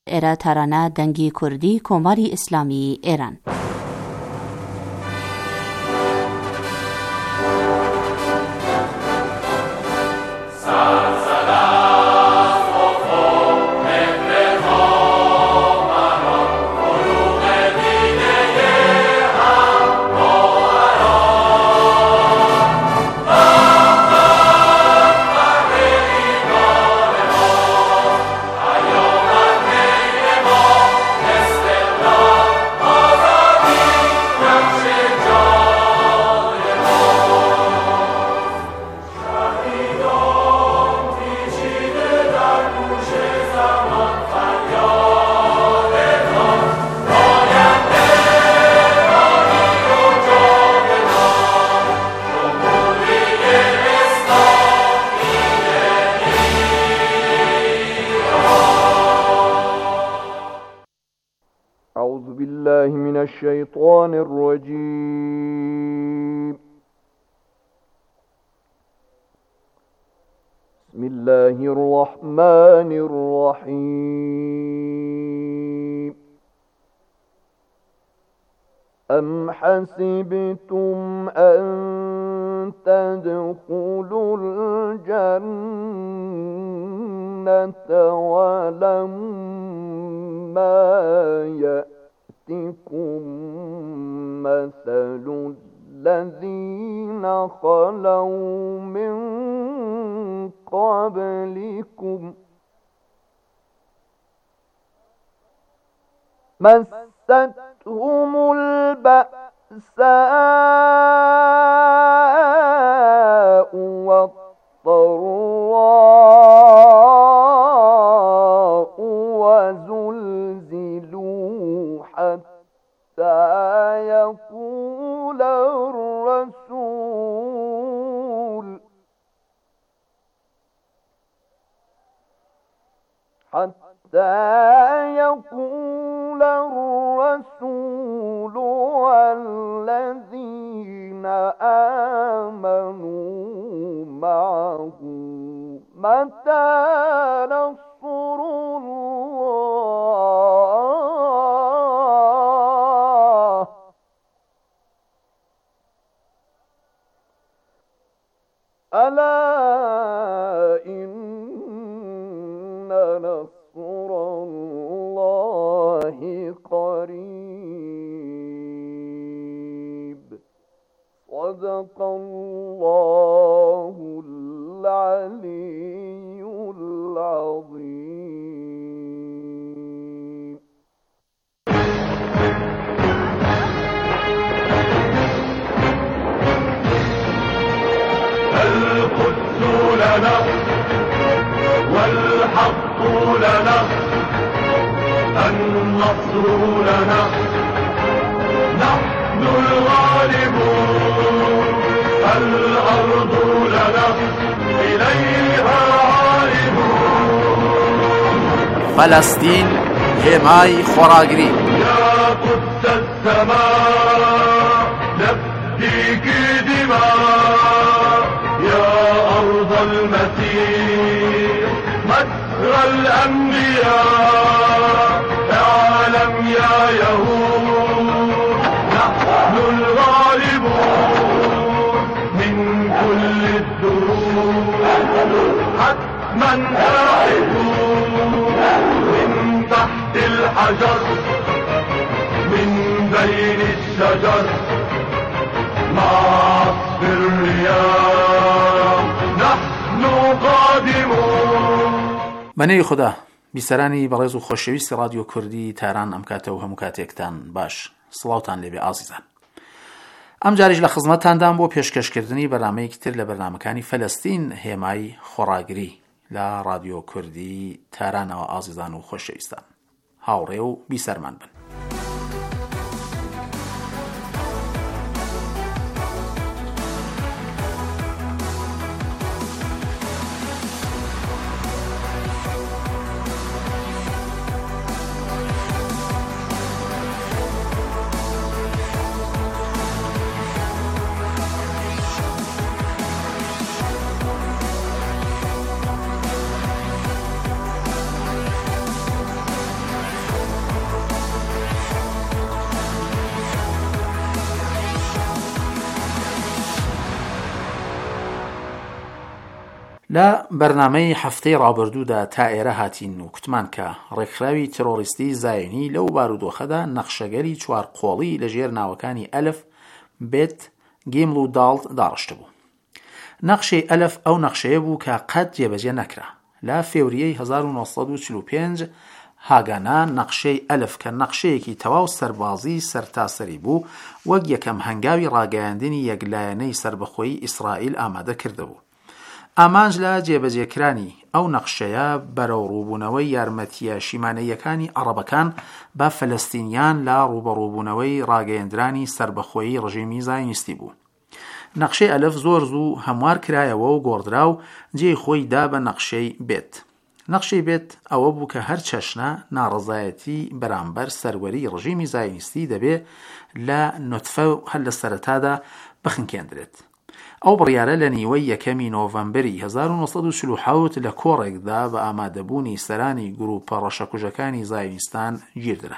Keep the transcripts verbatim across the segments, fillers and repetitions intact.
ئێرە تارانە دەنگی کوردی کۆماری ئیسلامی ئێران. أعوذ بالله من الشيطان الرجيم. بسم الله الرحمن الرحيم. أم حسبتم أن تدخلوا الجنة ولما يأتكم مثل الذين خلوا من قبلكم مستهم البأساء والضراء وزلزلوا حتى يقول الرسول حتى يقول الرسول والذين آمنوا معه متى نصر الله ألا إن نصر الله قريب. صدق الله العلي العظيم. القدس لنا والحق لنا النصر لنا نحن الغالبون الأرض لنا إليها عائدون. فلسطين هێمای خۆراگری. يا قدس السماء نفديك دماء يا أرض المسيح مجرى الأنبياء. اعلم يا يهود نحن الغالبون من كل الدروب حتما آحدون من تحت الحجر من بين الشجر مع عصف الرياح نحن قادمون. بەنێوی خوددا بیسەرانی بەڕێز و خۆشەویستی رادیۆ کوردی تاران ئەم کاتە و هەموو کاتێکتان باش. سڵاوتان لێبێ ئازیزان. ئەم جاریش لە خزمەتتاندان بۆ پێشکەشکردنی بەرنامەیەکی تر لە بەرنامەکانی فەلەستین هێمای خۆراگری لە رادیۆ کوردی تارانەوە. ئازیزان و خۆشەویستان هاوڕێ و بیسەرمان بن. لە بەرنامەی هەفتەی ڕابردوودا تا ئێرە هاتین و کوتمان کە ڕێکخراوی ترۆریستی زایۆنی لەو بارودۆخەدا نەخشەگەری چوار قۆڵی لەژێر ناوەکانی ئەلف، بێت، گیمڵ و داڵت داڕشت بوو. نەخشەی ئەلف ئەو نەخشەیە بوو کە قەت جێبەجێ نەکرا. لە فێوریەی هەزار و نۆسەد و چل و پێنج هاگانا نەخشەی ئەلف کە نەخشەیەکی تەواو سەربازی سەرتاسەری بوو وەک یەکەم هەنگاوی ڕاگەیاندنی یەکلایەنەی سربەخۆیی ئیسرائیل ئامادە کردهبوو. ئامانج لە جێبەجێکرانی ئەو نەخشەیە بەرەو ڕووبوونەوەی یارمەتیە شیمانەیەکانی عەرەبەکان بە فەلەستینیان لە ڕوبەڕووبوونەوەی ڕاگەیاندرانی سربەخۆیی ڕژیمی زایۆنیستی بوو. نەخشەی ئەلف زۆر زوو هەموار کرایەوە و گۆڕدرا و جێی خۆی دا بە نەخشەی بێت. نەخشەی بێت ئەوە بوو کە هەر چەشنە ناڕەزایەتی بەرامبەر سەروەری ڕژیمی زایۆنیستی دەبێ لە نوتفە و هەر لە سەرەتادا بخنکێندرێت. ئەو بڕیارە لە نیوەی یەکەمی نۆڤەمبەری هەزار و نۆسەد و چل و حەوت لە کۆڕێکدا بە ئامادەبوونی سەرانی گروپە ڕەشەکوژەکانی زایۆنیستان گیردرا.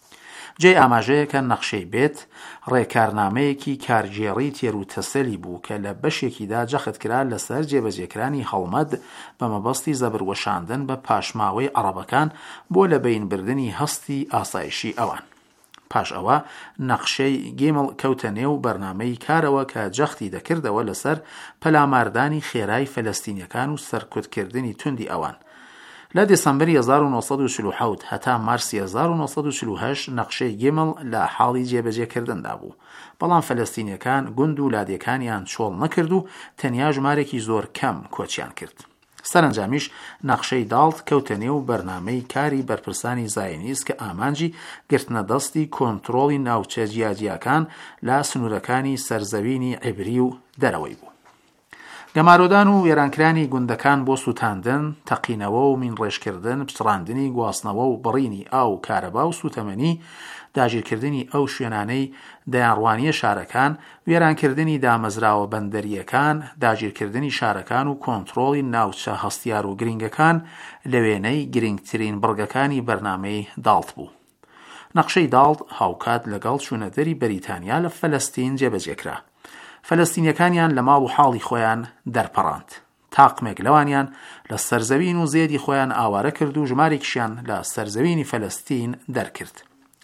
جێی ئاماژەیە کە نەخشەی بێت ڕێکارنامەیەکی کارگێڕی تێروتەسەلی بوو کە لە بەشێکیدا جەخت کرا لەسەر جێبەجێکرانی هەڵمەد بە مەبەستی زەبروەشاندن بە پاشماوەی عەرەبەکان بۆ لە بینبردنی هەستی ئاسایشی ئەوان. پاش ئەوە نەخشەی گیمڵ کەوتە نێو بەرنامەی کارەوە کە جەختی دەکردەوە لەسەر پەلاماردانی خێرای فەلەستینیەکان و سەرکوتکردنی توندی ئەوان. لە دێسەمبەری هەزار و نۆسەد و چل و حەوت هەتا مارسی هەزار و نۆسەد و چل و هەشت نەخشەی گیمڵ لە حاڵی جێبەجێکردندا بوو، بەڵام فەلەستینیەکان گوند و لادیەکانیان چۆڵ نەکرد و تەنیا ژمارێکی زۆر کەم کۆچیان کرد. سەرنجامیش نەخشەی داڵت کەوتە نێو بەرنامەی کاری بەرپرسانی زایۆنیست کە ئامانجی گرتنە دەستی کۆنتڕۆڵی ناوچە جیاجیەکان لە سنوورەکانی سەرزەوینی عیبری و دەرەوەی بوو. گەمارۆدان و وێرانکرانی گوندەکان بۆ سوتاندن، تەقینەوە و مینڕێژکردن، پچڕاندنی گواستنەوە و بڕینی ئاو کارەبا و سوتەمەنی، داگیرکردنی ئەو شوێنانەی دەیانڕوانیە شارەکان، وێرانکردنی دامەزراوە بەندەریەکان، داگیرکردنی شارەکان و کۆنتڕۆڵی ناوچە هەستیار و گرنگەکان لە وێنەی گرنگترین بڕگەکانی بەرنامەی داڵت بوو. نەخشەی داڵت هاوکات لەگەڵ چوونەدەری بەریتانیا لە فەلەستین جێبەجێکرا. فەلەستینیەکانیان لە ماڵ و حاڵی خۆیان دەرپەڕاند. تاقمێک لەوانیان لە سەرزەوین و زێدی خۆیان ئاوارە کرد و ژمارێکیشیان لە سەرزەوینی فەلەستین دەرکرد.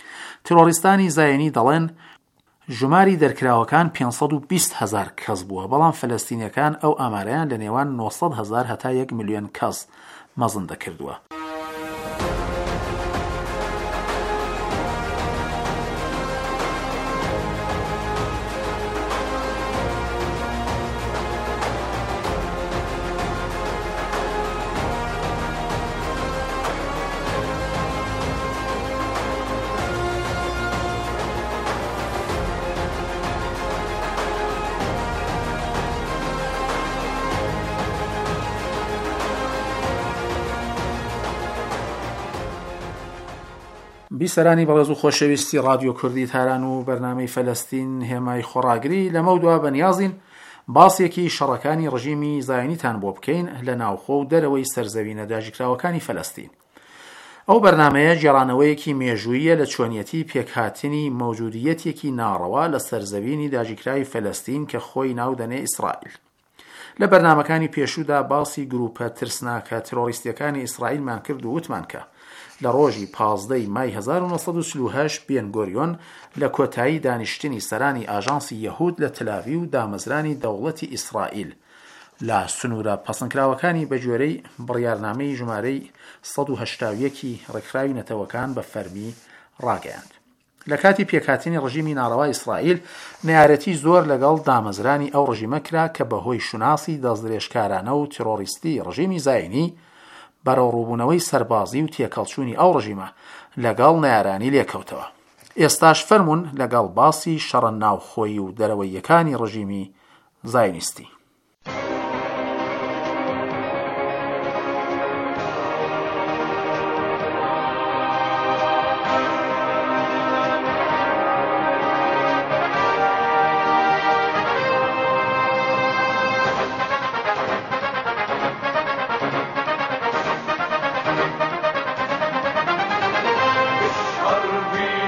ترۆریستانی زایۆنی دەڵێن ژماری دەرکراوەکان پێنج سەد و بیست هەزار کەس بووە، بەڵام فەلەستینیەکان ئەو ئامارەیان لە نێوان نۆ سەد هەزار هەتا یەک ملیۆن کەس مەزن دەکردووە. بیسەرانی بەڕێز و خۆشەویستی رادیۆ کوردی تاران و بەرنامەی فەلەستین هێمای خۆڕاگری لەمەودوا بەنیازین باسێکی شەڕەکانی ڕژیمی زایۆنیتان بۆ بکەین لە ناوخۆ و دەرەوەی سەرزەوینە داگیرکراوەکانی فەلەستین. ئەو بەرنامەیە گێڕانەوەیەکی مێژوویە لە چۆنیەتی پێکهاتنی مەوجودیەتێکی ناڕەوا لە سەرزەوینی داگیرکراوی فەلەستین کە خۆی ناودەنێ ئیسرائیل. لە بەرنامەکانی پێشوودا باسی گروپە ترسناکە ترۆریستیەکانی ئیسرائیلمان کرد و وتمان کە لە ڕۆژی پازدەی مای هەزار و نۆسەد و چل و هەشت بێن گۆریۆن لە کۆتایی دانیشتنی سەرانی ئاژانسی یەهود لە تەلاوی و دامەزرانی دەوڵەتی ئیسرائیل لە سنوورە پەسەندکراوەکانی بەگوێرەی بڕیارنامەی ژمارەی سەد و هەشتا و یەکی ڕێکخراوی نەتەوەکان بە فەرمی ڕاگەیاند. لە کاتی پێکهاتنی ڕژیمی ناڕەوای ئیسرائیل نەیارەتی زۆر لەگەڵ دامەزرانی ئەو ڕژیمە کرا کە بەهۆی شوناسی دەستدرێژکارانە و ترۆریستی ڕژیمی زایۆنی بەرەو ڕووبوونەوەی سەربازی و تێکەڵچوونی ئەو ڕژیمە لەگەڵ نەیارانی لێکەوتەوە. ئێستاش فەرمونون لەگەڵ باسی شەڕە ناوخۆیی و دەرەوەیەکانی ڕژیمی زایۆنیستی.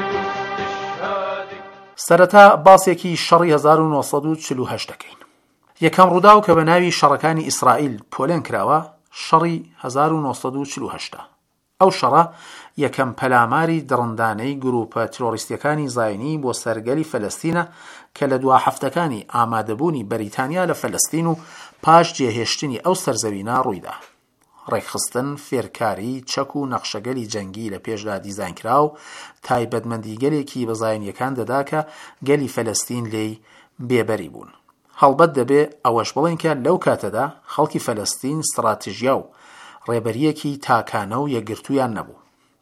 سەرەتا باسێکی شەڕی هەزار و نۆسەد و چل و هەشت دەکەین. یەکەم ڕووداو کە بە ناوی شەڕەکانی ئیسرائیل پۆلێن کراوە شەڕی هەزار و نۆسەد و چل و هەشت. ئەو شەڕە یەکەم پەلاماری دڕندانەی گروپە ترۆریستیەکانی زاینی بۆ سەرگەلی فەلەستینە کە لە دوا هەفتەکانی ئامادەبوونی بەریتانیا لە فەلەستین و پاش جێهێشتنی ئەو سەرزەوینە ڕوویدا. ڕێکخستن، فێرکاری، چەک و نەخشەگەلی جەنگی لە پێشدا دیزاینکرا و تایبەتمەندی گەلێکی بە زاینیەکان دەدا کە گەلی فەلەستین لێی بێبەری بوون. هەڵبەت دەبێ ئەوەش بڵێن کە لەو کاتەدا خەڵکی فەلەستین ستراتیژیا و ڕێبەریەکی تاکانە و یەکگرتوویان نەبوو.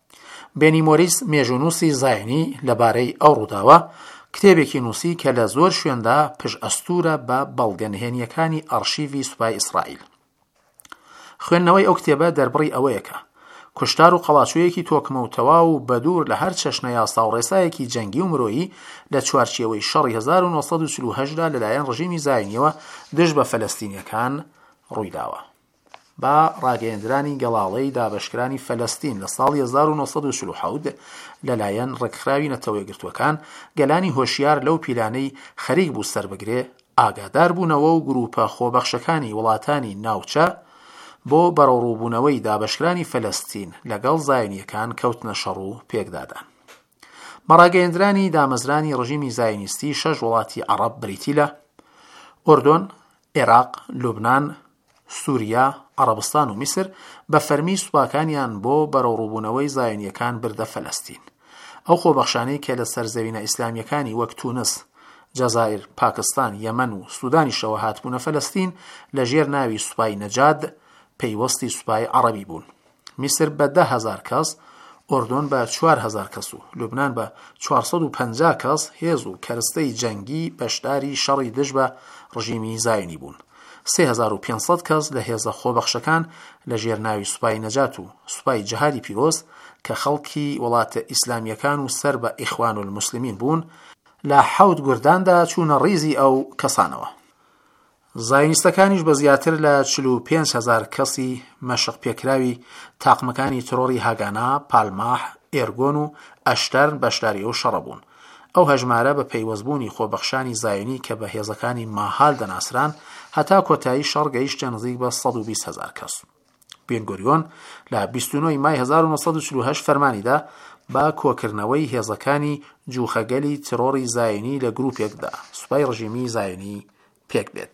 بێنی مۆریس مێژوونووسی زاینی لەبارەی ئەو ڕووداوە کتێبێکی نووسی کە لە زۆر شوێندا پشت ئەستورە بە بەڵگەنهێنیەکانی ئەرشیڤی سوپای ئیسرائیل. خوێندنەوەی ئەو کتێبە دەربڕی ئەوەیەکە کوشتار و قەڵاچوویەکی تۆکمە و تەواو و بەدوور لە هەر چەشنە یاسا و ڕێسایەکی جەنگی و مرۆیی لە چوارچێوەی شەڕی هەزار و نۆسەد و چل و هەشت دا لەلایەن ڕژیمی زاینیەوە دژ بە فەلەستینیەکان ڕوویداوە. با ڕاگەیەندرانی گەڵاڵەی دابەشکرانی فەلەستین لە ساڵی هەزار و نۆسەد و چل و حەوت لەلایەن ڕێکخراوی نەتەوە یەکگرتووەکان گەلانی هۆشیار لەو پیلانەی خەریک بوو سەربگرێ ئاگادار بوونەوە و گروپە خۆبەخشەکانی وڵاتانی ناوچە بۆ بەڕەوڕووبوونەوەی دابەشکرانی فەلەستین لەگەڵ زاینیەکان کەوتنە شەڕ و پێکدادان. مەڕاگەیەندرانی دامەزرانی ڕژیمی زاینیستی شەش وڵاتی عەرەب بریتی لە ئوردن، عێراق، لوبنان، سووریا، عەرەبستان و میسر بە فەرمی سوپاکانیان بۆ بەڕەوڕووبوونەوەی زاینیەکان بردە فەلەستین. ئەو خۆبەخشانەی کە لە سەرزەوینە ئیسلامیەکانی وەک تونس، جەزایر، پاکستان، یەمەن و سوودانیشەوە هاتبوونە فەلەستین لە ژێر ناوی سوپای نەجاد پەیوەستی سوپای عەرەبی بوون. میسر بە ده هەزار کەس، ئوردن بە چوار هەزار کەس و لوبنان بە چوارسەد و پەنجا کەس هێز و کەرستەی جەنگی بەشداری شەڕی دژ بە ڕژیمی زاینی بوون. سێ هەزار و پێنج سەد کەس لە هێزە خۆبەخشەکان لە ژێر ناوی سوپای نەجات و سوپای جەهادی پیرۆز کە خەڵکی وڵاتە ئیسلامیەکان و سەر بە ئیخوان الموسلیمین بوون لە حەوت گورداندا چوونە ڕیزی ئەو کەسانەوە. زاینیستەکانیش بە زیاتر لە چل و پێنج هەزار کەسی مەشق پێکراوی تاقمەکانی ترۆری هاگانا، پالماح، ئێرگۆن و ئەشتەرن بەشداری ئەو شەڕە بوون. ئەو هەژمارە بە پەیوەستبوونی خۆبەخشانی زاینی کە بە هێزەکانی ماهال دەناسران هەتا کۆتایی شەڕ گەیشتە نزیک بە سەد و بیست هەزار کەس. بێنگۆریۆن لە بیست و نۆ مای هەزار و نۆسەد و چل و هەشت فەرمانیدا با کۆکردنەوەی هێزەکانی جوخەگەلی ترۆری زاینی لە گروپێکدا سوپای ڕژیمی زاینی پێک بێت.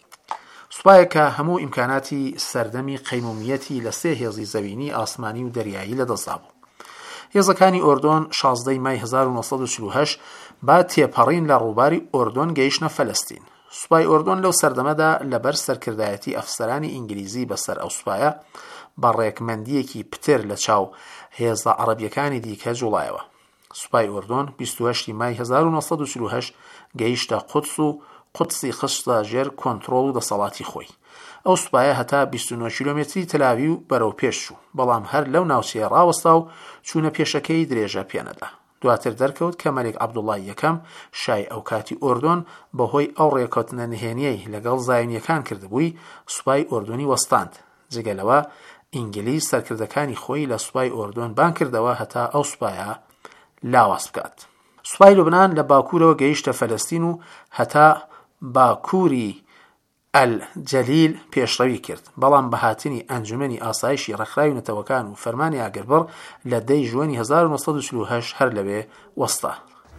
سوپایە کە هەموو ئیمکاناتی سەردەمی قەیمومیەتی لە سێ هێزی زەوینی، ئاسمانی و دەریایی لەدەستدا بوو. هێزەکانی ئوردن شازدەی مای هەزار و نۆسەد و چل و هەشت با تێپەڕین لە ڕووباری ئوردن گەیشتنە فەلەستین. سوپای ئوردن لەو سەردەمەدا لەبەر سەرکردایەتی ئەفسەرانی ئینگلیزی بەسەر ئەو سوپایە بە ڕێکمەندیەکی پتر لە چاو هێزە عەرەبیەکانی دیکە جوڵایەوە. سوپای ئوردن بیست و هەشتی مای هەزار و نۆسەد و چل و هەشت گەیشتە قودس و قودسی خستە ژێر کۆنتڕۆڵ و دەسەڵاتی خۆی. ئەو سوپایە هەتا بیست و نۆ کیلۆمێتری تەلاوی و بەرەو پێش چوو، بەڵام هەر لەو ناوچەیە ڕاوەستا و چوونە پێشەکەی درێژە پێنەدا. دواتر دەرکەوت کە مەلێک عەبدوڵڵای یەکەم شای ئەو کاتی ئوردن بەهۆی ئەو ڕێکەوتنە نهێنیەی لەگەڵ زاینیەکان کردبووی سوپای ئوردنی وەستاند. جگەلەوە ئینگلیز سەرکردەکانی خۆی لە سوپای ئوردن بان کردەوە هەتا ئەو سوپایە لاواز بکات. سوپای لوبنان لە باکوورەوە گەیشتە فەلەستین و هەتا باکووری ئەل-جەلیل پێشڕەوی کرد، بەڵام بە هاتنی ئەنجومەنی ئاسایشی ڕێکخراوی نەتەوەکان و فەرمانی ئاگربڕ لە دەی ژوەنی هەزار و نۆسەد و چل و هەشت هەر لەوێ وەستا.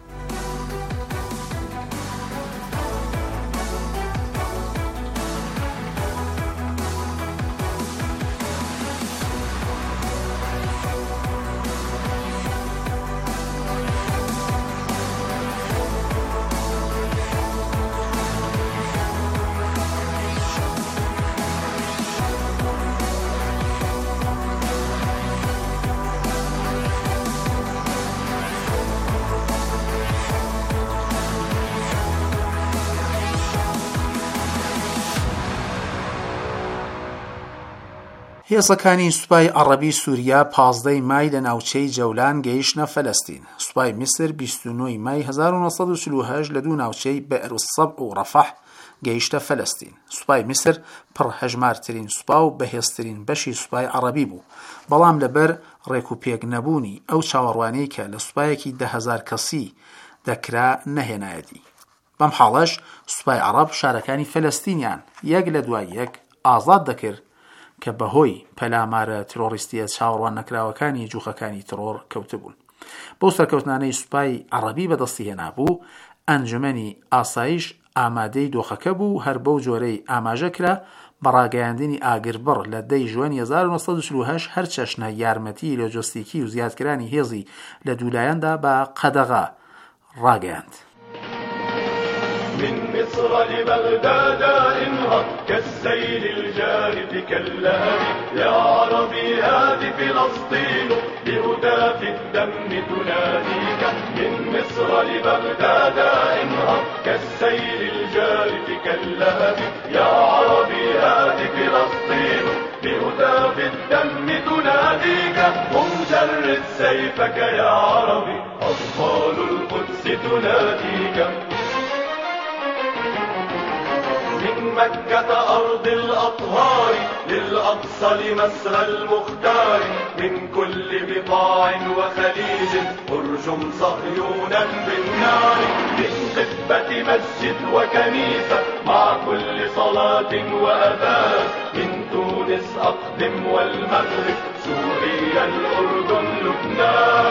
هێزەکانی سوپای عەرەبی سووریا پازدەی مای لە ناوچەی جەولان گەیشتنە فەلەستین. سوپای میسر بیست و نۆ مای هەزار و نۆسەد و چل و هەشت لە دوو ناوچەی بئر السەبع و ڕەفەح گەیشتە فەلەستین. سوپای میسر پڕ هەژمارترین سوپا و بەهێزترین بەشی سوپای عەرەبی بوو، بەڵام لەبەر ڕێک و پێک نەبوونی ئەو چاوەڕوانەی کە لە سوپایەکی ده هەزار کەسی دەکرا نەهێنایەتی. بەم حاڵەش سوپای عەرەب شارەکانی فەلەستینیان یەک لە دوای یەک ئازاد دەکرد کە بەهۆی پەلامارە ترۆریستیە چاوەڕوان نەکراوەکانی جوخەکانی ترۆر کەوتبوون. بەو سەرکەوتنانەی سوپای عەرەبی بەدەستی هێنابوو، ئەنجومەنی ئاسایش ئامادەی دۆخەکە بوو، هەر بەو جۆرەی ئاماژە کرا بەڕاگەیاندنی ئاگربڕ لە دەی ژوەنی هەزار و نۆسەد و چل و هەشت هەر چەشنە یارمەتی لۆجستیکی و زیادکرانی هێزی لە دوولایەندا بە قەدەغا ڕاگەیاند. من مصر لبغداد انهض كالسيل الجارف كاللهب يا عربي هذه فلسطين بهتاف الدم تناديك. من مصر لبغداد انهض كالسيل الجارف كاللهب يا عربي هذه فلسطين بهتاف الدم تناديك. قم جرد سيفك يا عربي أطفال القدس تناديك. من مكة أرض الأطهار للأقصى لمسرى المختار من كل بقاع وخليج ارجم صهيونا بالنار. من قبة مسجد وكنيسة مع كل صلاة وأذان. من تونس أقدم والمغرب سوريا الأردن لبنان.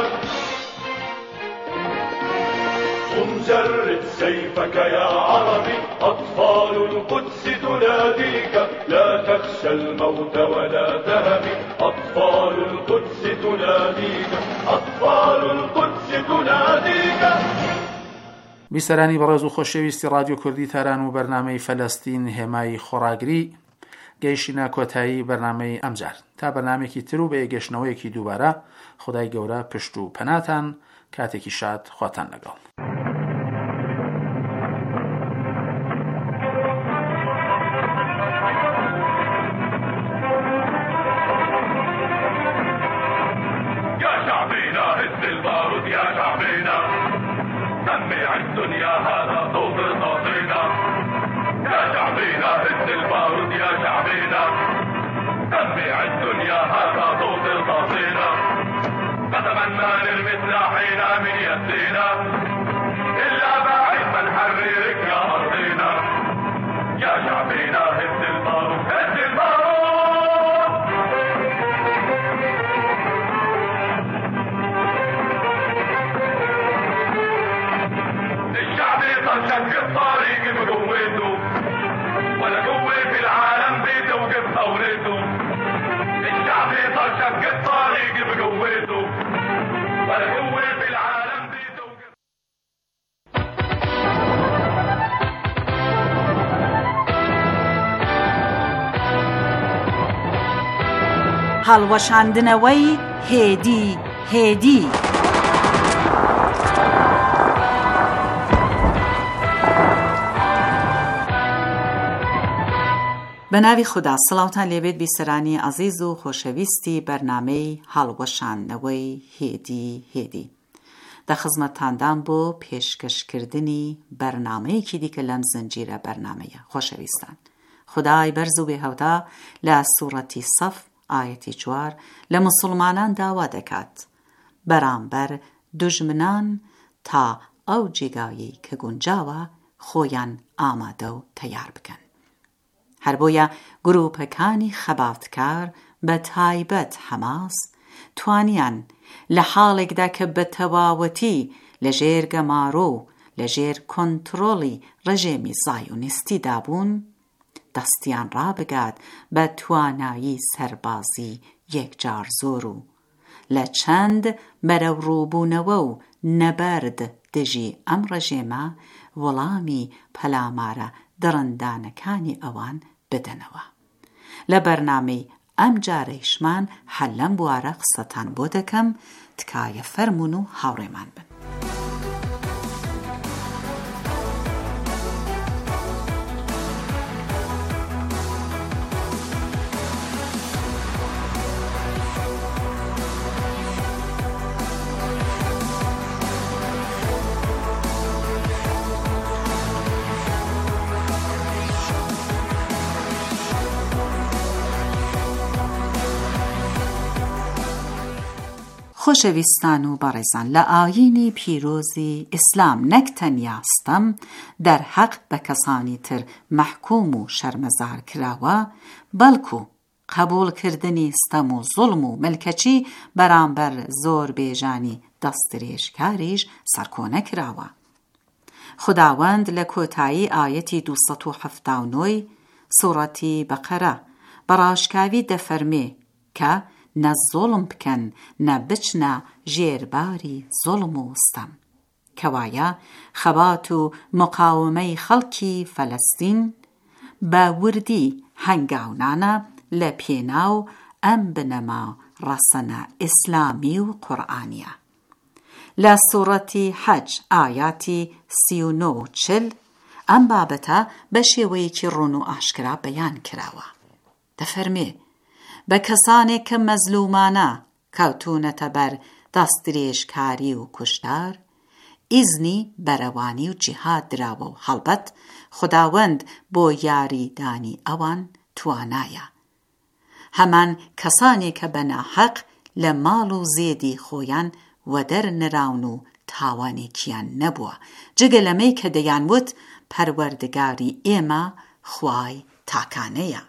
قم جرد سيفك يا عربي أطفال القدس تناديك. لا تخشى الموت ولا تهب أطفال القدس تناديك. أطفال القدس تناديك. بیسەرانی بەڕێز و خۆشەویستی رادیۆ کوردی تاران و بەرنامەی فەلەستین هێمای خۆراگری گەیشتینە کۆتایی بەرنامەی ئەمجار. تا بەرنامێکی تر و بە یەگەشتنەوەیەکی دووبارە خودای گەورە پشت و پەناتان، کاتێکی شاد خواتان لەگەڵ. الدنيا هذا صوت صوتنا يا شعبنا هز البارود يا شعبنا سمع الدنيا هذا صوت صوتنا نتمنى نرمي سلاحنا من يدينا إلا بعد ما نحررك يا أرضنا يا شعبنا هز البارود هز البارود. شق الطريق بقوته ولا قوة في العالم بيته وقف ثورته. الشعب يصل شق الطريق بقوته ولا قوة في العالم بيته وقف. هەڵوەشاندنەوەی هێدی هێدی بە ناوی خوددا. سڵاوتان لێبێت بیسەرانی عەزیز و خۆشەویستی بەرنامەی هەڵوەشاندنەوەی هێدی هێدی. دەخزمەتتاندان بۆ پێشکەشکردنی بەرنامەیەکی دیکە لەم زنجیرە بەرنامەیە. خۆشەویستان، خودای بەرز و بێهەوتا لە سوورەتی سەف ئایەتی چوار لە موسڵمانان داوا دەکات بەرامبەر دوژمنان تا ئەو جێگایی کە گونجاوە خۆیان ئامادە و تەیار بکەن. هەر بۆیە گروپەکانی خەباتکار بە تایبەت حەماس توانیان لە حاڵێکدا کە بە تەواوەتی لە ژێر گەمارۆ و لە ژێر کۆنتڕۆڵی ڕژێمی زایۆنیستی دابوون دەستیان ڕابگات بە توانایی سەربازی یەکجار زۆر و لە چەند بەرەو ڕووبوونەوە و نەبەرد دژی ئەم ڕژێمە وەڵامی پەلامارە دڕندانەکانی ئەوان بدەنەوە. لە بەرنامەی ئەم جارەیشمان هەر لەم بوارە قسەتان بۆ دەکەم، تکایە فەرمون و هاوڕێمان بن. خۆشەویستان و بەڕێزان، لە ئایینی پیرۆزی ئیسلام نەک تەنیا ستەم دەر حەق بە کەسانی تر مەحکوم و شەرمەزار کراوە، بەڵکو قبولکردنی ستەم و زوڵم و ملکەچی بەرامبەر زۆر بێژانی دەستدرێژکاریش سەرکۆنە کراوە. خداوەند لە کۆتایی ئایەتی دووسەد و هەفتاد و نۆ سوورەتی بەقەرە بەڕاشکاوی دەفەرمێ کە نە زۆڵم بکەن نە بچنە ژێرباری زۆڵم و ستەم، کەوایە خەبات و مقاومەی خەڵکی فەلەستین بە وردی هەنگاونانە لە پێناو ئەم بنەما ڕەسەنە ئیسلامی و قورئانیە. لە سوورەتی حەج ئایاتی سی و نۆ و چل ئەم بابەتە بە شێوەیەکی ڕوون و ئاشکرا بەیان کراوە. دەفەرمێ بە کەسانێک کە مەزلومانە کەوتونەتە بەر دەستدرێژکاری و کوشتار ئیزنی بەرەوانی و جیهاد دراوە و هەڵبەت خداوەند بۆ یاریدانی ئەوان توانایە. هەمان کەسانێک کە بەناحەق لە ماڵ و زێدی خۆیان وەدەرنراون و تاوانێکیان نەبووە، جگە لەمەی کە دەیانوت پەروەردگاری ئێمە خوای تاکانەیە.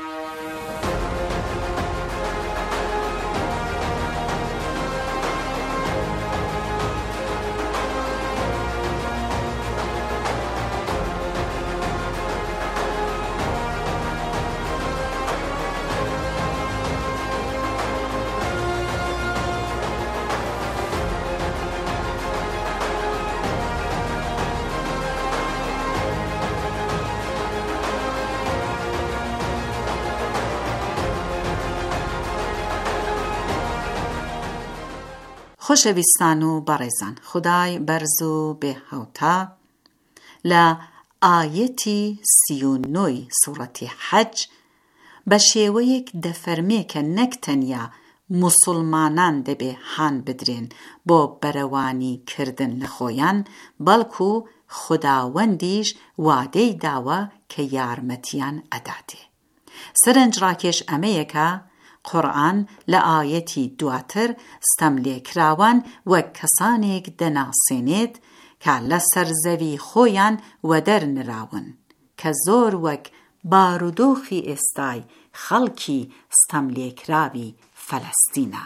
خۆشەویستان و بەڕێزان، خدای بەرز و بێهەوتا لە ئایەتی سی و نۆی سوورەتی حەج بە شێوەیەک دەفەرمێ کە نەک تەنیا موسڵمانان دەبێ هان بدرێن بۆ بەرەوانی کردن لە خۆیان، بەڵکو خداوەندیش وادەی داوە کە یارمەتیان ئەداتێ. سەرنجڕاکێش ئەمەیەکە قورئان لە ئایەتی دواتر ستەم لێکراوان وەک کەسانێک دەناسێنێت کە لە سەرزەوی خۆیان وەدەرنراون کە زۆر وەک بارودۆخی ئێستای خەڵکی ستەم لێکراوی فەلەستینە.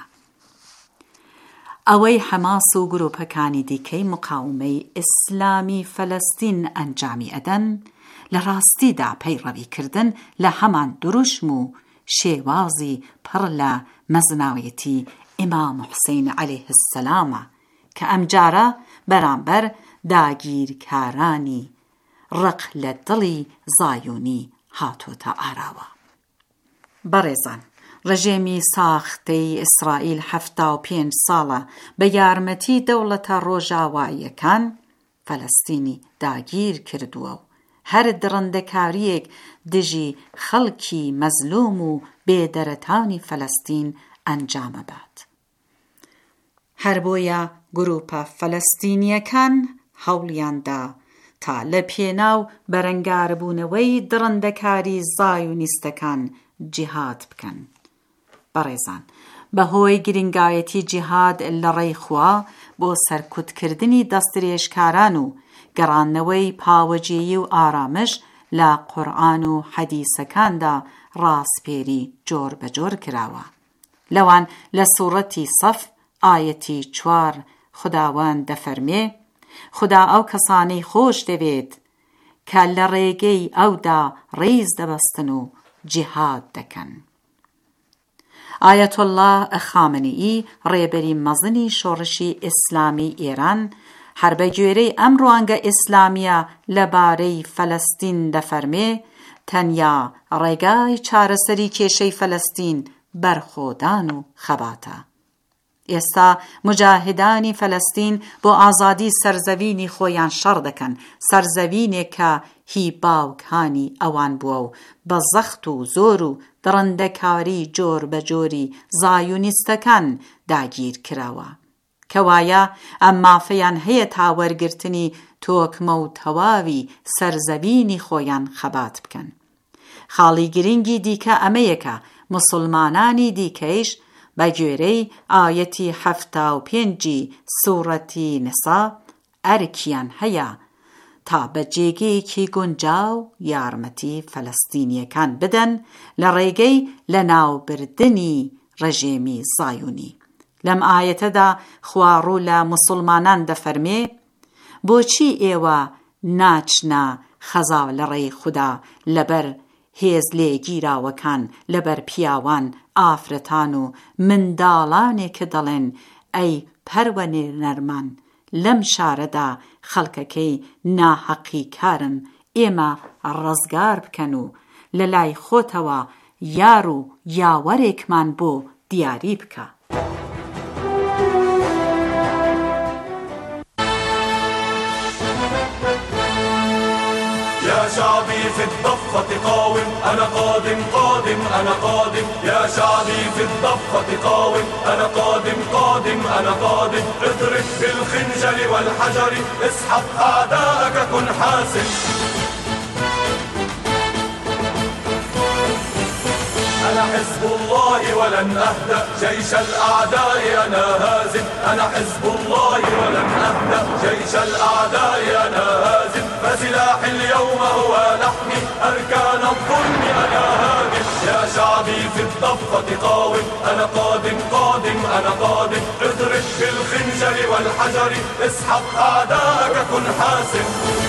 ئەوەی حەماس و گروپەکانی دیکەی مقاومەی ئیسلامی فەلەستین ئەنجامی ئەدەن لە ڕاستیدا پەیڕەویکردن لە هەمان دروشم و شێوازی پڕ لە مەزناوێتی ئیمام حوسێین عەلەیه السەلامە کە ئەمجارە بەرامبەر داگیرکارانی ڕق لە دڵی زایوونی هاتۆتە ئاراوە. بەڕێزان، ڕژێمی ساختەی ئیسرائیل هەفتا و پێنج ساڵە بە یارمەتی دەوڵەتە ڕۆژاواییەکان فەلەستینی داگیر کردووە و هەر درڕندەکاریەک دژی خەڵکی مەزلوم و بێدەرەتانی فەلەستین ئەنجامە بات. هەر بۆیە گروپە فەلەستینیەکان هەوڵیاندا تا لە پێناو بەرەنگاربوونەوەی درڕندەکاری زایونیستەکان جیهاد بکەن. بەڕێزان، بەهۆی گرنگایەتی جیهاد لە ڕێی خوا بۆ سەرکوتکردنی دەستدرێژکاران و گەڕانەوەی پاوەجێیی و ئارامش لە قورئان و حەدیسەکاندا ڕاستپێری جۆر بەجۆر کراوە. لەوان لە سوورەتی سەف ئایەتی چوار خداوەند دەفەرمێ خدا ئەو کەسانەی خۆش دەوێت کە لە ڕێگەی ئەودا ڕێز دەبەستن و جیهاد دەکەن. ئایەتۆڵڵا خامنەئی ڕێبەری مەزنی شۆڕشی ئیسلامی ئێران هەر بە گوێرەی ئەم ڕوانگە ئیسلامیە لەبارەی فەلەستین دەفەرمێ تەنیا ڕێگای چارەسەری کێشەی فەلەستین بەرخۆدان و خەباتە. ئێستا مجاهدانی فەلەستین بۆ ئازادی سەرزەوینی خۆیان شەڕ دەکەن، سەرزەوینێک کە هی باوکانی ئەوان بووە و بە زەخت و زۆر و دڕندەکاری جۆر بە جۆری زایونیستەکان داگیر کراوە، کەوایە ئەم مافەیان هەیە تا وەرگرتنی تۆکمە و تەواوی سەرزەوینی خۆیان خەبات بکەن. خاڵی گرنگی دیکە ئەمەیەکە موسڵمانانی دیکەیش بە گوێرەی ئایەتی هەفتا و پێنجی سوورەتی نسا ئەرکیان هەیە تا بە جێگەیەکی گونجاو یارمەتی فەلەستینیەکان بدەن لە ڕێگەی لە ناوبردنی ڕژێمی زایونی. لەم ئایەتەدا خوا ڕوو لە موسڵمانان دەفەرمێ بۆچی ئێوە ناچنە خەزاو لە ڕێی خوددا لەبەر هێز لێگیراوەکان، لەبەر پیاوان، ئافرەتان و منداڵانێک کە دەڵێن ئەی پەروەنێ نەرمان لەم شارەدا خەڵکەکەی ناحەقی کارن، ئێمە ڕزگار بکەن و لە لای خۆتەوە یار و یاوەرێکمان بۆ دیاری بکە. يا شعبي في الضفة قاوم أنا قادم قادم أنا قادم يا شعبي في الضفة قاوم أنا قادم قادم أنا قادم اضرب بالخنجر والحجر اسحب أعداءك كن حاسم أنا حزب الله ولن أهدأ جيش الأعداء أنا هازم أنا حزب الله ولن أهدأ جيش الأعداء أنا هازم فسلاحي اليوم هو لحمي أركان الظلم أنا هادم يا شعبي في الضفة قاوم أنا قادم قادم أنا قادم اضرب بالخنجر والحجر اسحب أعداءك كن حاسم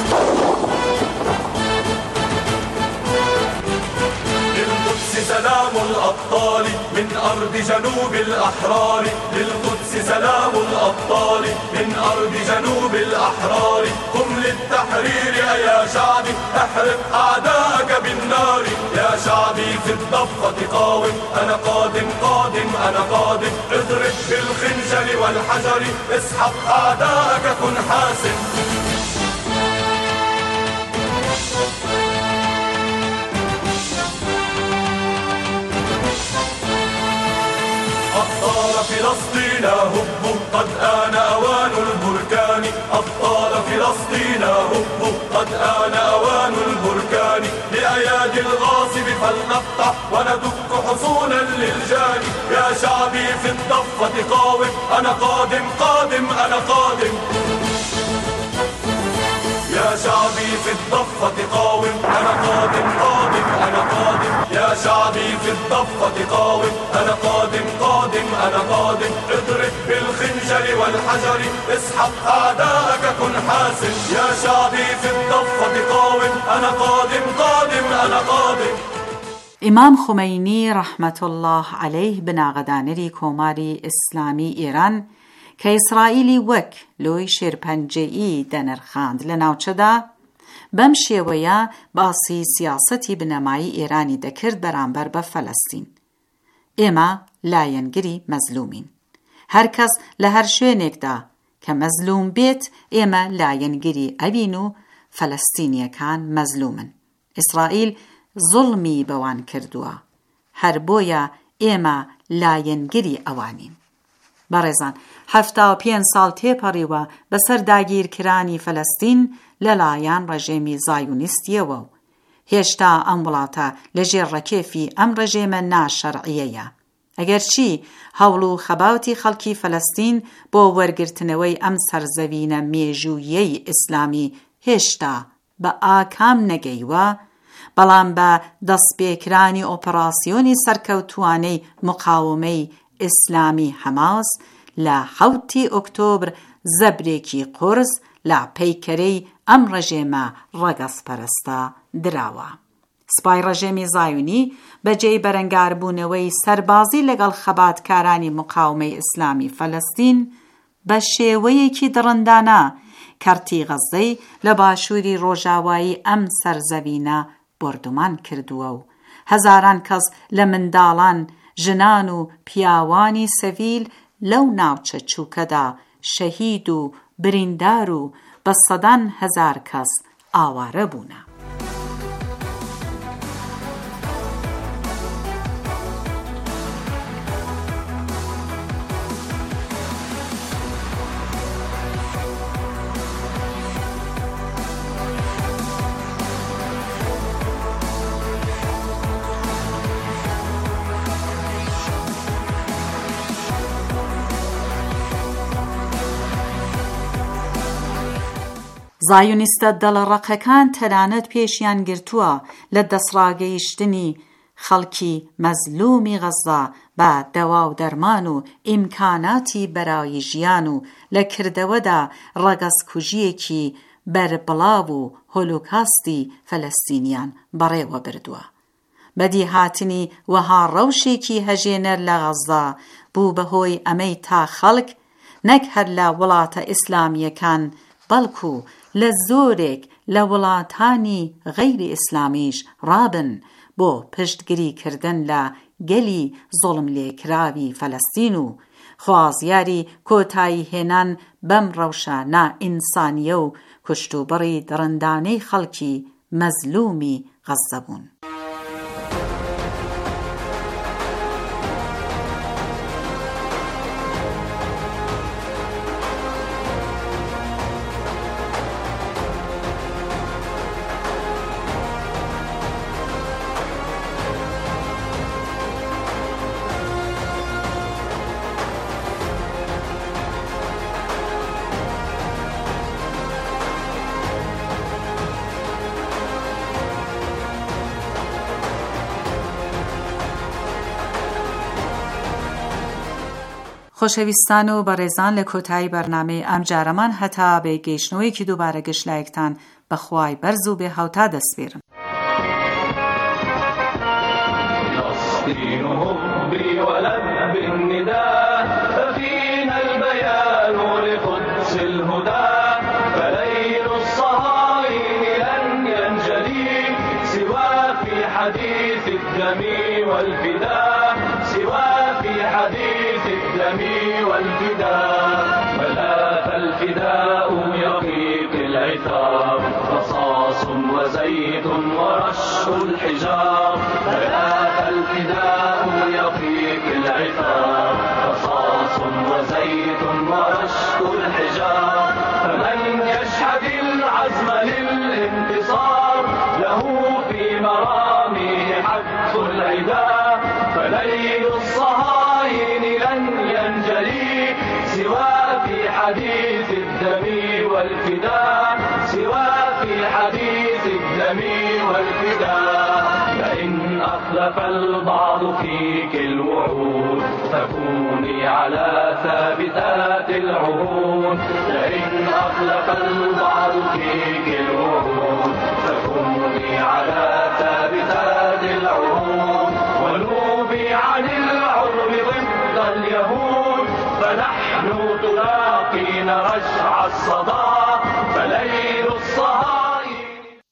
سلام الأبطال من أرض جنوب الأحرار للقدس سلام الأبطال من أرض جنوب الأحرار قم للتحرير يا شعبي احرق أعداءك بالنار يا شعبي في الضفة قاوم أنا قادم قادم أنا قادم اضرب بالخنجر والحجر اسحب أعداءك كن حاسم أبطال فلسطين هبوا قد آن أوان البركان أبطال فلسطين هبوا قد آن أوان البركان لأيادي الغاصب فلنقطع وندك حصونا للجاني يا شعبي في الضفة قاوم أنا قادم قادم أنا قادم يا شعبي في الضفة قاوم أنا قادم قادم أنا قادم يا شعبي في الضفة قاوم أنا قادم قادم أنا قادم اضرب بالخنجر والحجر اسحب أعداءك كن حاسم يا شعبي في الضفة قاوم أنا قادم قادم أنا قادم ئیمام خومەینی ڕەحمەت الله عەلەیه بناغەدانەری کۆماری ئیسلامی ئێران کە ئیسرائیلی وەک لۆی شێرپەنجەیی دەنرخاند لە ناوچەدا بەم شێوەیە باسی سیاسەتی بنەمایی ئێرانی دەکرد بەرامبەر بە فەلەستین. ئێمە لایەنگری مەزلومین. هەر کەس لە هەر شوێنێکدا کە مەزلوم بێت ئێمە لایەنگری ئەبین و فەلەستینیەکان مەزلومن. ئیسرائیل زوڵمی بەوان کردووە، هەر بۆیە ئێمە لایەنگری ئەوانین. بەڕێزان، هەفتا و پێنج ساڵ تێپەڕیوە بەسەر داگیرکرانی فەلەستین لەلایەن ڕژێمی زایونیستیەوە و هێشتا ئەم وڵاتە لەژێر ڕەکێفی ئەم ڕژێمە ناشەرعیەیە. ئەگەرچی هەوڵ و خەباوتی خەڵکی فەلەستین بۆ وەرگرتنەوەی ئەم سەرزەوینە مێژوویەی ئیسلامی هێشتا بە ئاکام نەگەیوە، بەڵام بە دەستپێکرانی ئۆپەراسیۆنی سەرکەوتووانەی مقاومەی ئیسلامی حەماس لە حەوتی ئۆکتۆبر زەبرێکی قورس لە پەیکەرەی ئەم ڕژێمە ڕەگەزپەرستە دراوە. سپای ڕژێمی زایونی بەجێی بەرەنگاربوونەوەی سەربازی لەگەڵ خەباتکارانی مقاومەی ئیسلامی فەلەستین بە شێوەیەکی دڕندانە کەرتی غەزەی لە باشووری ڕۆژاوایی ئەم سەرزەوینە بردومان کردووە و هەزاران کەس لە منداڵان، ژنان و پیاوانی سەڤیل لەو ناوچە چووکەدا شەهید و بریندار و بە سەدان هەزار کەس ئاوارە بوونە. زایونیستە دەڵەڕەقەکان تەنانەت پێشیان گرتووە لە دەسڕاگەیشتنی خەڵکی مەزلومی غەزا بە دەوا و دەرمان و ئیمکاناتی بەرای ژیان و لە کردەوەدا ڕەگەزکوژیەکی بەربڵاو و هۆلۆکاستی فەلەستینیان بەڕێوە بردووە. بەدی هاتنی وەها ڕەوشێکی هەژێنەر لە غەزا بوو بەهۆی ئەمەی تا خەڵک نەک هەر لە وڵاتە ئیسلامیەکان بەڵکو لە زۆرێک لە وڵاتانی غەیری ئیسلامیش ڕابن بۆ پشتگیریکردن لە گەلی زوڵم لێکراوی فەلەستین و خوازیاری کۆتایی هێنان بەم ڕەوشە نائینسانیە و کوشتوبڕی دڕندانەی خەڵکی مەزلومی غەزە بوون. خۆشەویستان و بەڕێزان لە کۆتایی بەرنامەی ئەم جارەمان هەتا بە گەیشتنەوەیەکی دووبارە گەشتلایەکتان بەخوای بەرز و بێ هەوتا دەسپێرم. ملاك الفداء يقيك العتاب رصاص وزيت ورش الحجار ملاك الفداء يقيك العتاب رصاص وزيت ورش الحجار فمن يشهد العزم للانتصار له في مرامه حق العدا فليل الصهاين لن ينجلي سوى في حديث الدم والفداء سوى في حديث الدم والفداء فإن أخلف البعض فيك الوعود فكوني على ثابتات العهود فإن أخلف البعض فيك الوعود فكوني على ثابتات العهود ونوبي عن العرب ضد اليهود فنحن تلاقين رشع الصدى فليل الصهاين.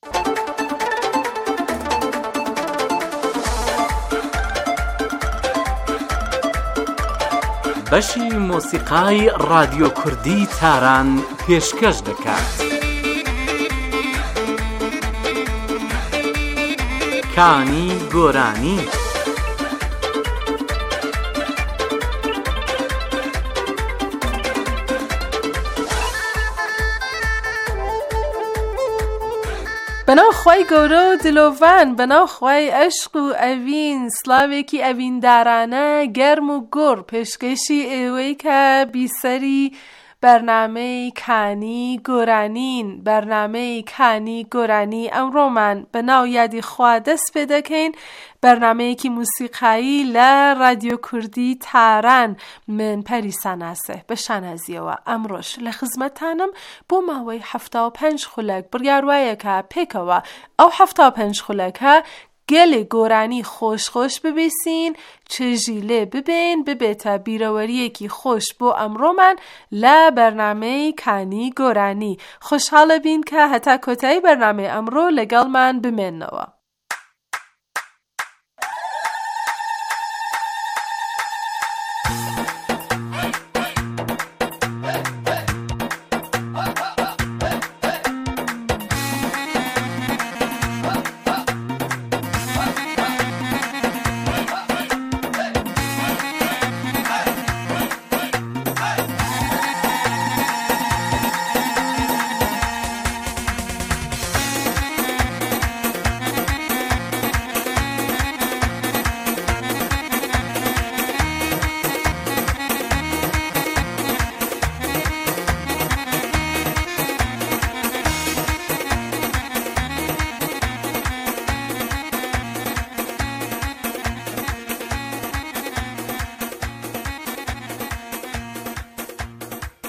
بەشی مۆسیقای رادیۆ کوردی تاران پێشکەش دەکات. کانی گۆرانی بەناو خوای گەورە و دلۆڤان بەناو خوای عەشق و ئەڤین سڵاوێکی ئەڤیندارانە گەرم و گۆڕ پێشکەشی ئێوەی کە بیسەری بەرنامەی کانی گۆرانین. بەرنامەی کانی گۆرانی ئەمڕۆمان بەناو یادی خوا دەست پێ دەکەین، بەرنامەیەکی موسیقایی لە رادیۆ کوردی تاران. من پەریسا ناسێ بە شانازیەوە ئەمڕۆژ لە خزمەتانم بۆ ماوەی هەفتا و پێنج خولەک بڕیار وایەکە پێکەوە ئەو هەفتا و پێنج خولەکە گەلێ گۆرانی خۆش خۆش ببیسین، چێژی لێ ببین، ببێتە بیرەوەریەکی خۆش بۆ ئەمڕۆمان لە بەرنامەی کانی گۆرانی. خۆشحاڵە بین کە هەتا کۆتایی بەرنامەی ئەمڕۆ لەگەڵمان بمێننەوە.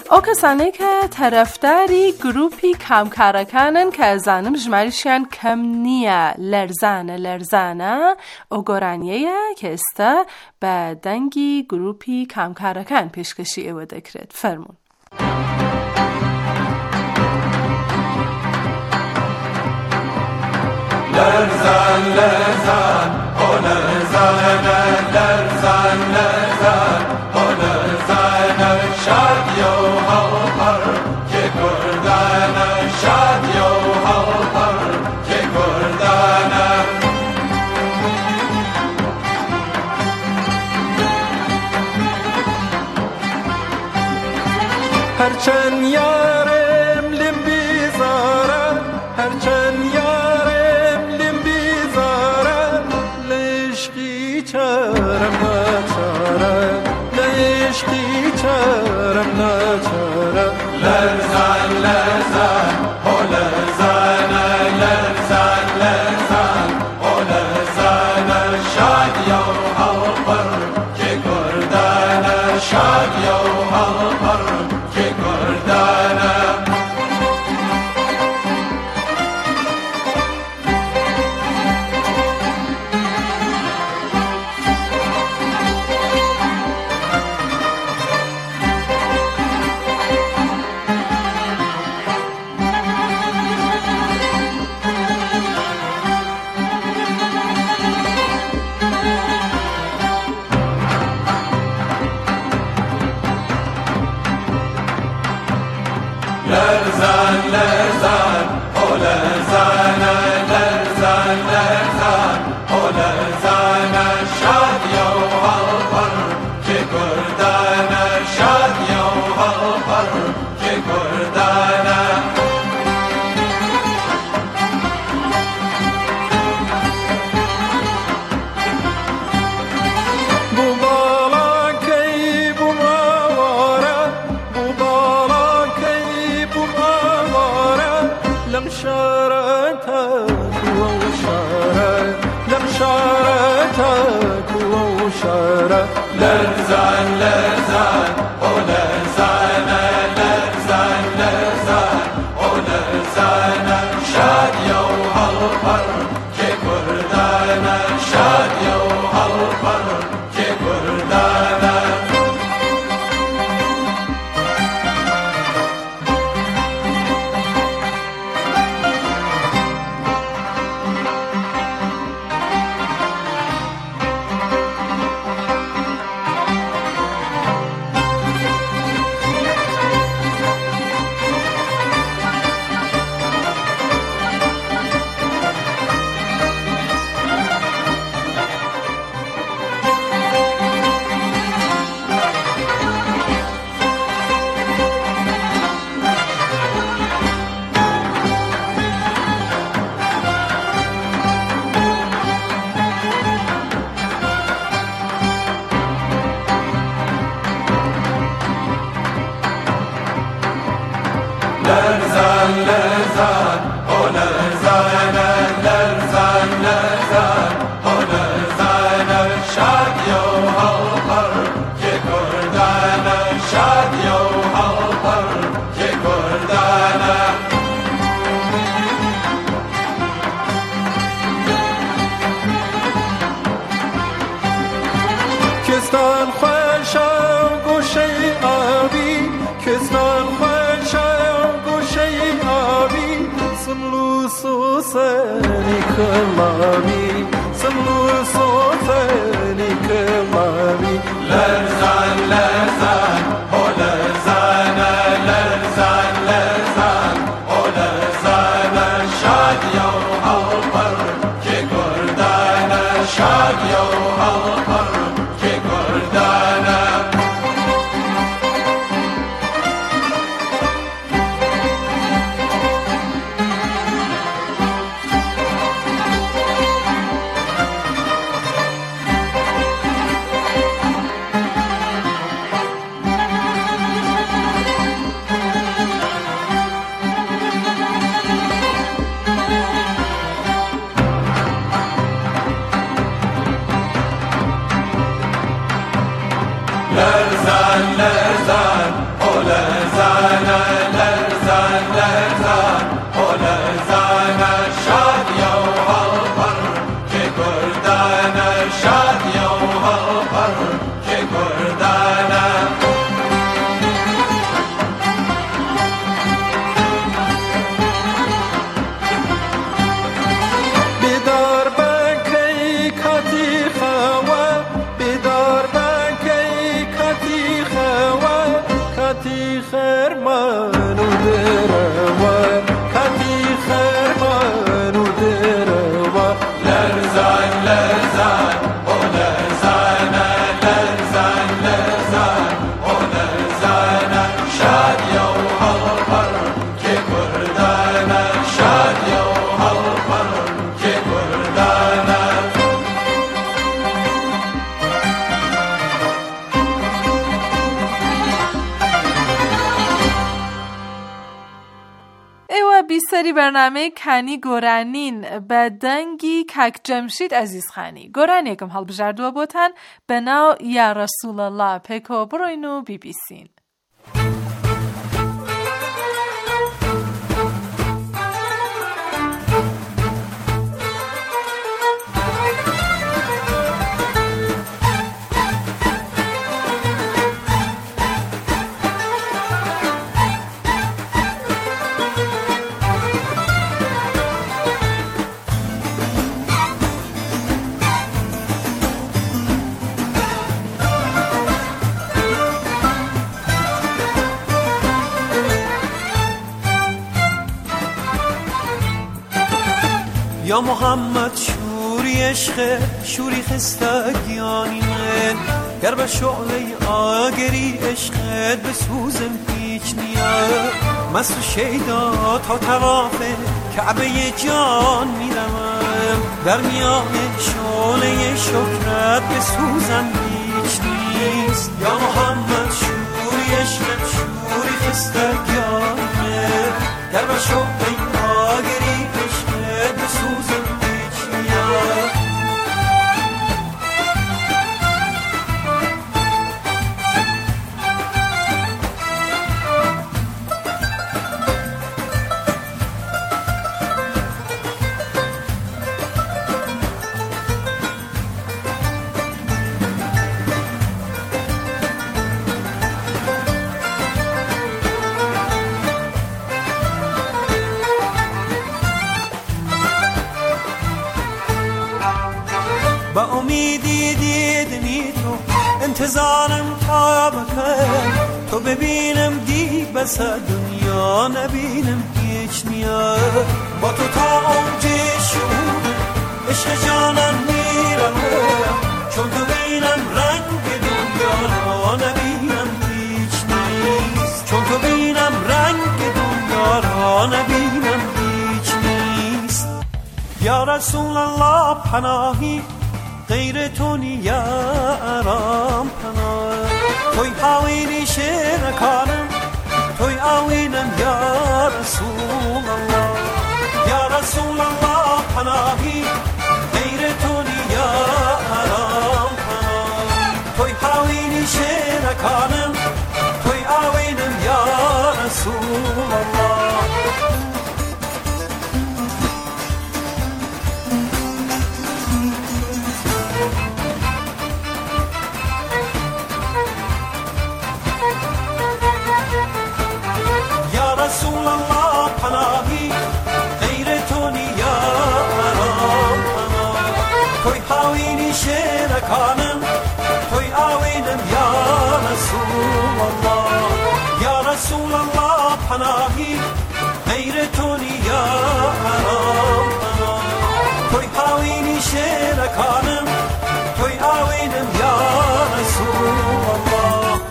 او کسانی که طرفداری گروپی کامکارەکانن کە ئەزانم ژماریشیان کەم نییە لەرزانە لەرزانە ئەو گۆرانیەیە کە ئێستا بە دەنگی گروپی کامکارەکان پێشکەشی ئێوە دەکرێت. فەرموون. لرزان لرزان او لرزان لرزان لرزان او لرزان شادی و هوپر که کردان شادی و هوپر که کردان هرچند یارم لم بیزاره هرچند چارم ناچاره لعشقی چارم ناچاره لرزان لرزان او لرزان لرزان لرزان او لرزان شادی و هوپر که کردان شادی و هوپر که کردان لرزان لرزان او لرزان لرزان لرزان او لرزان شادی و هوپر که کردان شادی و هوپر که کردان لرزان لرزان او لرزان لرزان لرزان او لرزان شادی و هوپر که کردان شادی و هوپر که کردان لرزان لرزان او لرزان لرزان لرزان او لرزان شادی و هوپر که کردان شادی و هوپر که کردان کستان خوش و گوشه آبی کستان خوش سملو سوسني كلامي سملو سوسني كلامي لرزان لرزان او لرزان لرزان لرزان او لرزان شادی و هوپر که کردان شادی و هوپر که کردان لرزان لرزان او لرزان شادی و هاپر که گردانه بیدار بکی کتی خوا بیدار بکی کتی خوا کتی خرمانو دروا کتی خرمانو دروا لرزان لرزان او لرزانه لرزان لرزان او لرزانه شادی و هاپر که گردانه شادی و هاپر که گردانه ایوه بیسری برنامه کانی گۆرانین بە دەنگی کاک جەمشید عەزیزخانی گۆرانێکم هەڵبژاردووە بۆتان بە ناو یا ڕەسوول الله پێکەوە بڕۆین و بیبیسین. یا محمد شوری عشق شوری خستگیانی من گر به شعله آگری عشقت بسوزم هیچ نیاد مست و شیدا تا طواف کعبه جان میروم در میان شعله شکرت بسوزم هیچ نیست یا محمد شوری عشق شوری خستگیانی من گر به شعله آگری عشقت بسوزم هیچ نیاد با امیدی دیدنی تو انتظارم تا بکن تو ببینم دی بس دنیا نبینم هیچ نیاد با تو تا اونج شعور عشق جانم میرم چون تو بینم رنگ دنیا را نبینم هیچ نیست چون تو بینم رنگ دنیا را نبینم هیچ نیست یا رسول الله پناهی غیر تو نیارم پناه توی آوینی شرکانم توی آوینم یا رسول الله یا رسول الله پناهی غیر تو نیارم پناه توی آوینی شرکانم توی آوینم یا رسول الله رسول الله پناهی غیر تو نیارم پناه توی آوینی شرکانم توی آوینم یا رسول الله یا رسول الله پناهی غیر تو نیارم پناه توی آوینی شرکانم توی آوینم یا رسول الله.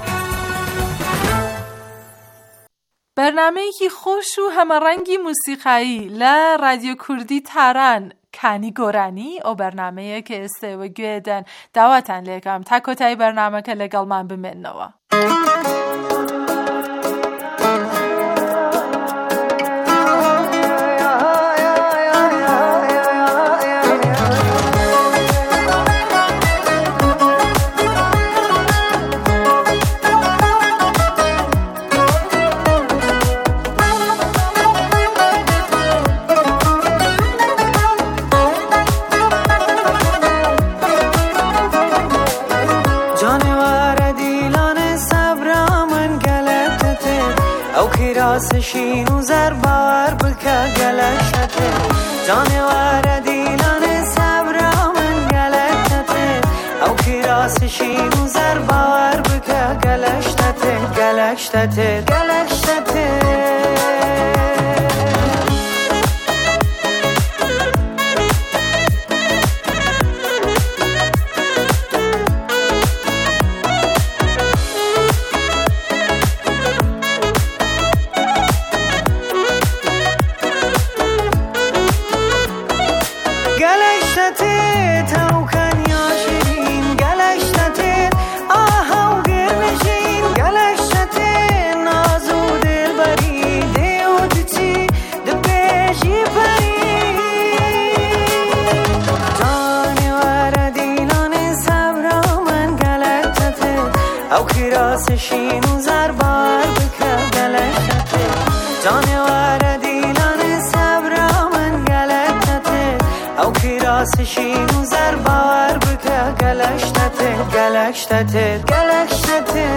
بەرنمەیەکی خۆش و هەمەڕەنگی موسیقایی لە رادیۆ کوردی تاران کانی گۆرانی ئەو بەرنمەیە کە ئێستێوە گوێدەن داواتان لێکەم تا کۆتایی بەرنمەکە لەگەڵمان بمێننەوە. کراسشین و زربار بکا گلشته جانوار دیلان صبرا من گلشته او کراسشین و زربار بکا گلشته گلشته گلشته کراسشین و زربار بکا گلشته جانوار دیلان صبرا من گلشته او کراسشین و زربار بکا گلشته گلشته گلشته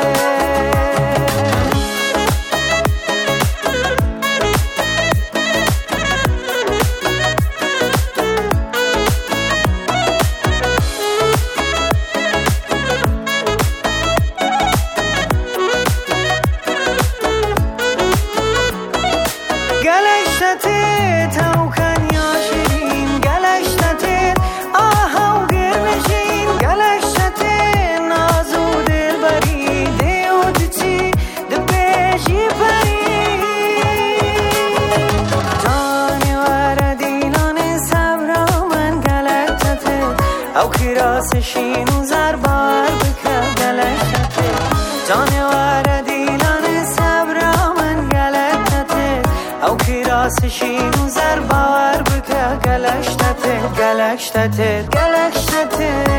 کراسشین و زربار بکا گلشته جانوار دیلان صبرا من گلشته او کراسشین و زربار بکا گلشته گلشته گلشته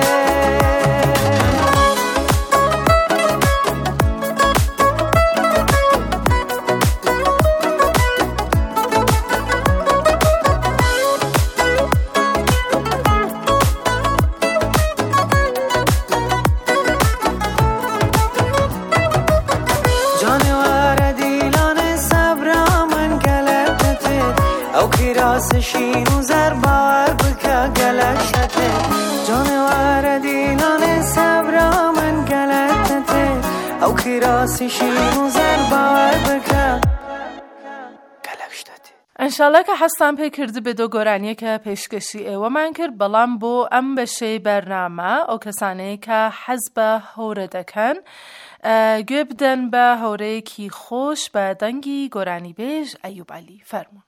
کراسشین و زربار بکا گلشته جانوار دیلان صبرا من گلشته او کراسشین و زربار بکا گلشته انشالله که هستم پی کرده به دو گرانیه که پیشکشی ایوه من کرد بلان بو ام بشه برنامه او کسانه که حزب هوره دکن گوی بدن به هوره کی خوش به دنگی گرانی بیش ایوب علی فرمون.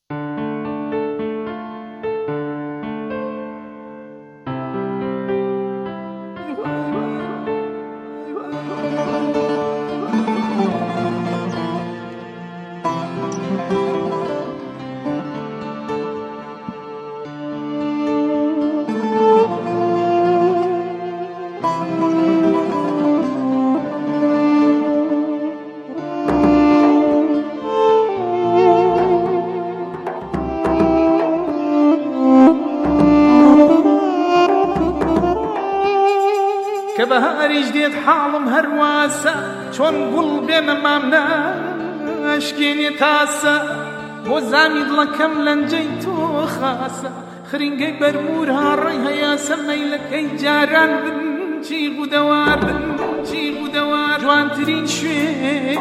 كبهاري جديد حالم هرواسة چون قلبي ممامنا اشكيني تاسة وزامي لكم لنجيتو خاسة خرينجي برمورها ريها يا سميلك اي جاران بنجي غدوار بنجي غدوار جوان ترين شوي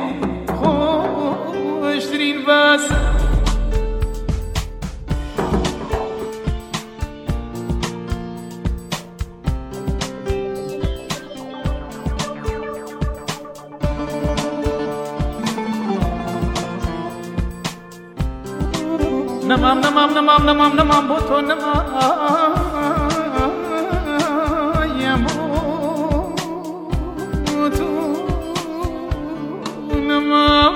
خوش ترين باسة نمام نمام نمام نمام نمام بوتو نمام يا بوتو نمام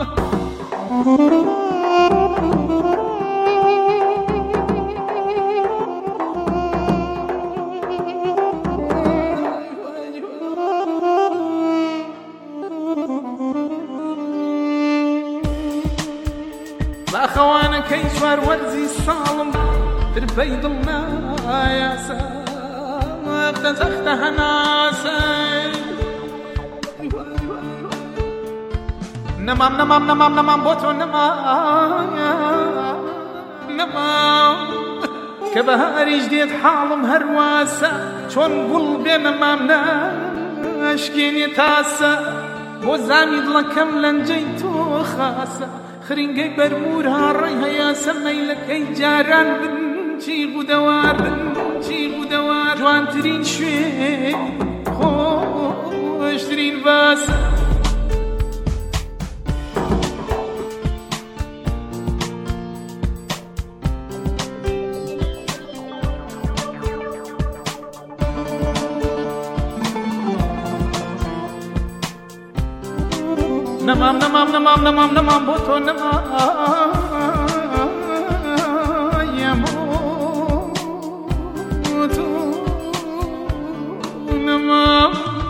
أخوانا كيشوار ورزي صالم تربيد الله يا سام تزختها ناسي نەمام نەمام نەمام نەمام بۆ تۆ نەمام نەمام کە بەهاریش دێت حاڵم هەرواسە چۆن گوڵ بێ نەمام ناشکێنێ تاسە بۆ زامی دڵەکەم لەنجەی تۆ خاسە خرینگەی بەرمور هاڕێی هەیە سەمەیلەکەی جاران بن چیغ و دەوار بن چیغ و دەوار جوانترین شوێ خۆشترین باسە نەمام نەمام نەمام نەمام نەمام بۆ تۆ نەمایم بۆ تۆ نەمام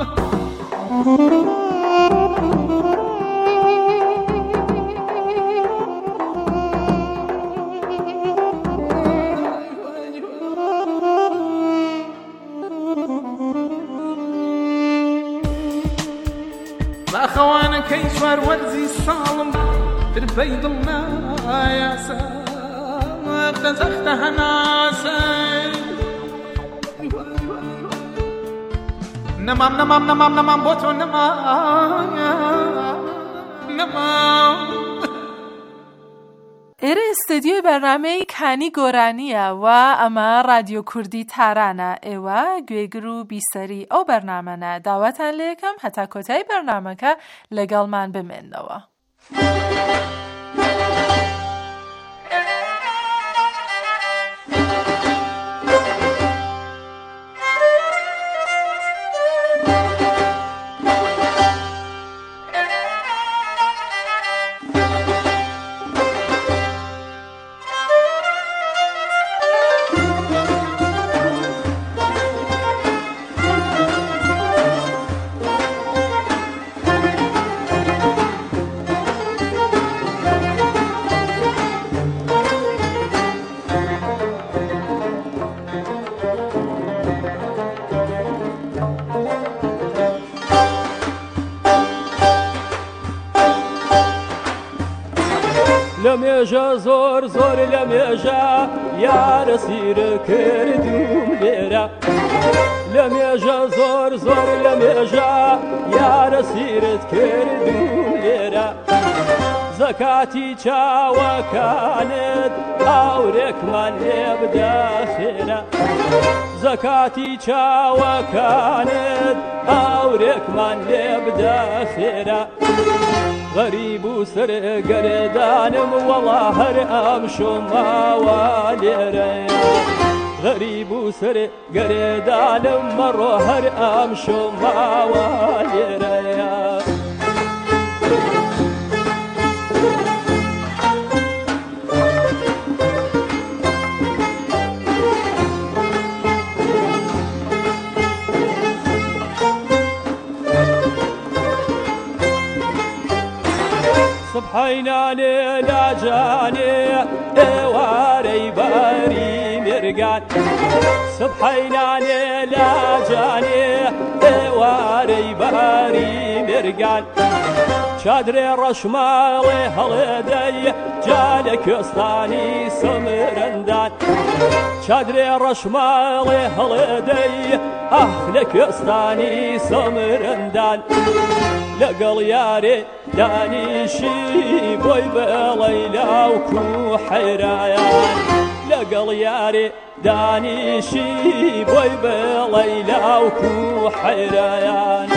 باخەوانەکەی چوار وەرزی ساڵم ترپەی دڵ نایاسە قەزەختە هەناسە نەمام نەمام نەمام نەمام بۆ تۆ نەمام نەمام ئێرە ئستدیۆی بەرنامەی کانی گۆرانیە و ئەمە رادیۆ کوردی تارانە. ئێوە گوێگر و بیسەری ئەو بەرنامەنە داواتان لێ یەکەم هەتا کۆتایی بەرنامەکە لەگەڵمان بمێننەوە. لەمێژە زۆر زۆر لەمێژە یارە سیرە کردوم لێرە لەمێژە زۆر زۆر لەمێژە یارە سیرت کردوم لێرە زەکاتی چاوەکانت ئاورێکمان لێ بدە خێرە زەکاتی چاوەکانت ئاورێکمان لێ بدە خێرە غەریب و سەرگەردانم وەڵا هەر ئەم شۆماوە لێرەیە غەریب و سەرگەردانم مەڕۆ هەر ئەم شۆماوە لێرەیە سبحەینانێ لاجانێ ئێوارەی بەری مێرگان سبحەینانێ لاجانێ ئێوارەی بەری مێرگان چادرێ ڕەشماڵێ هەڵێدەی جا لە کوێستانی سەمرەندان چادرێ ڕەشماڵێ هەڵێدەی ئەح لە کوێستانی سەمرەندان لەگەڵ یارێ دانیشی بۆی بەڵەی لاوکو حەیرایان لەگەڵ یارێ دانیشی بۆی بەڵەی لاوکو حەیرایان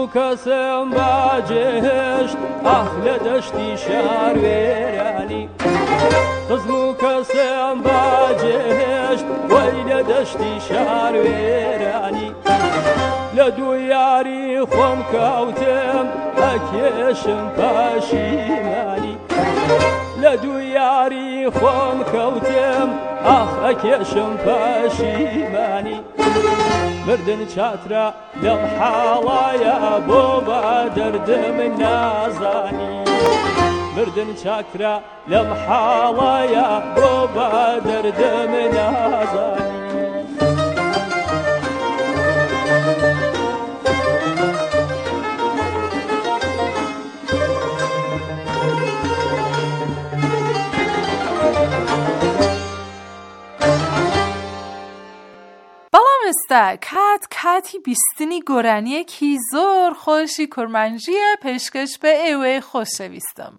کەسم باجێهێشت ئاخ لە دەشتی شاروێرانی خزم و کەسم باجێهێشت وەی لە دەشتی شاروێرانی لە دوو یاری خۆم کەوتم ئەکێشم پەشیمانی لە دوو یاری خۆم کەوتم ئاخ ئەکێشم پەشیمانی مردن چاترە لەم حاڵایە بۆ بە دەردم نازانی مردن چاکرا لەم حاڵایە بۆ بە دەردم نازانی کات کاتی بیستنی گۆرانیەکی زۆر خۆشی کورمانجیە پێشکەش بە ئێوەی خۆشەویستم.